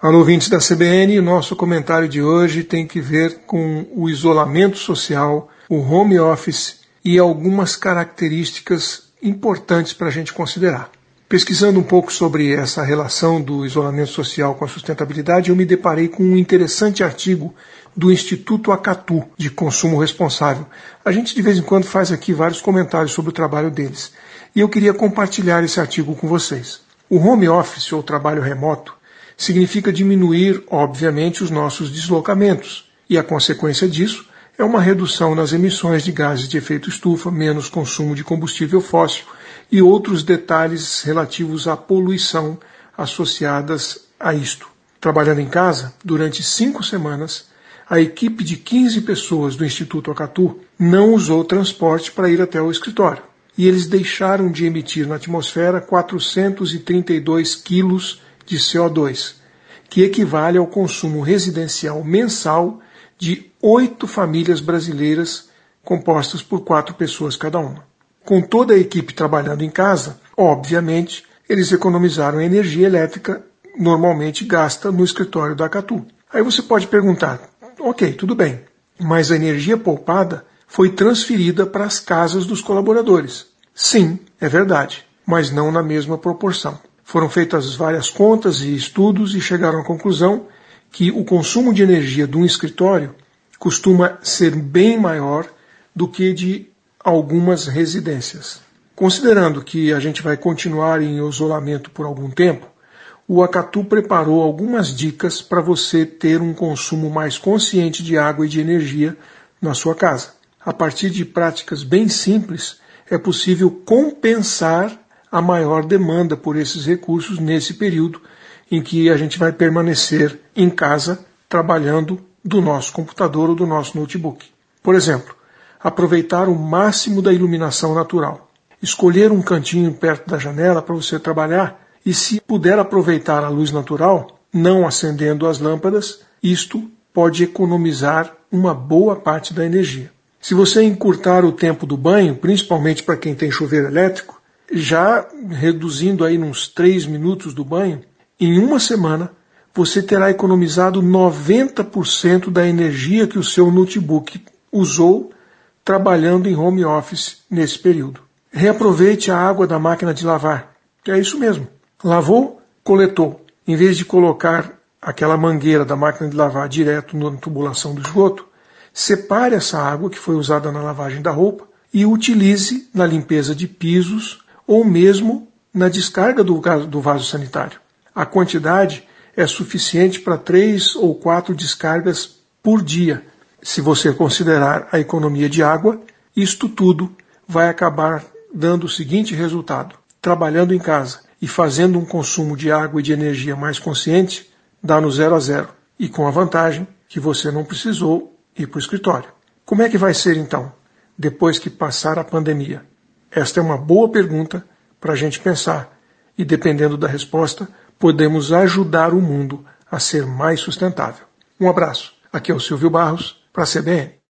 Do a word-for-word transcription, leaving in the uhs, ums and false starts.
Alô, ouvintes da C B N, o nosso comentário de hoje tem que ver com o isolamento social, o home office e algumas características importantes para a gente considerar. Pesquisando um pouco sobre essa relação do isolamento social com a sustentabilidade, eu me deparei com um interessante artigo do Instituto Acatu de Consumo Responsável. A gente de vez em quando faz aqui vários comentários sobre o trabalho deles. E eu queria compartilhar esse artigo com vocês. O home office, ou trabalho remoto, significa diminuir, obviamente, os nossos deslocamentos. E a consequência disso é uma redução nas emissões de gases de efeito estufa, menos consumo de combustível fóssil e outros detalhes relativos à poluição associadas a isto. Trabalhando em casa, durante cinco semanas, a equipe de quinze pessoas do Instituto Acatu não usou transporte para ir até o escritório. E eles deixaram de emitir na atmosfera quatrocentos e trinta e dois quilos de C O dois, que equivale ao consumo residencial mensal de oito famílias brasileiras compostas por quatro pessoas cada uma. Com toda a equipe trabalhando em casa, obviamente, eles economizaram energia elétrica normalmente gasta no escritório da Acatu. Aí você pode perguntar, ok, tudo bem, mas a energia poupada foi transferida para as casas dos colaboradores. Sim, é verdade, mas não na mesma proporção. Foram feitas várias contas e estudos e chegaram à conclusão que o consumo de energia de um escritório costuma ser bem maior do que de algumas residências. Considerando que a gente vai continuar em isolamento por algum tempo, o Acatu preparou algumas dicas para você ter um consumo mais consciente de água e de energia na sua casa. A partir de práticas bem simples, é possível compensar a maior demanda por esses recursos nesse período em que a gente vai permanecer em casa trabalhando do nosso computador ou do nosso notebook. Por exemplo, aproveitar o máximo da iluminação natural. Escolher um cantinho perto da janela para você trabalhar e, se puder aproveitar a luz natural, não acendendo as lâmpadas, isto pode economizar uma boa parte da energia. Se você encurtar o tempo do banho, principalmente para quem tem chuveiro elétrico, já reduzindo aí uns três minutos do banho, em uma semana você terá economizado noventa por cento da energia que o seu notebook usou trabalhando em home office nesse período. Reaproveite a água da máquina de lavar. É isso mesmo. Lavou, coletou. Em vez de colocar aquela mangueira da máquina de lavar direto na tubulação do esgoto, separe essa água que foi usada na lavagem da roupa e utilize na limpeza de pisos ou mesmo na descarga do, do vaso sanitário. A quantidade é suficiente para três ou quatro descargas por dia. Se você considerar a economia de água, isto tudo vai acabar dando o seguinte resultado. Trabalhando em casa e fazendo um consumo de água e de energia mais consciente, dá no zero a zero. E com a vantagem que você não precisou ir para o escritório. Como é que vai ser então, depois que passar a pandemia? Esta é uma boa pergunta para a gente pensar e, dependendo da resposta, podemos ajudar o mundo a ser mais sustentável. Um abraço. Aqui é o Silvio Barros, para a C B N.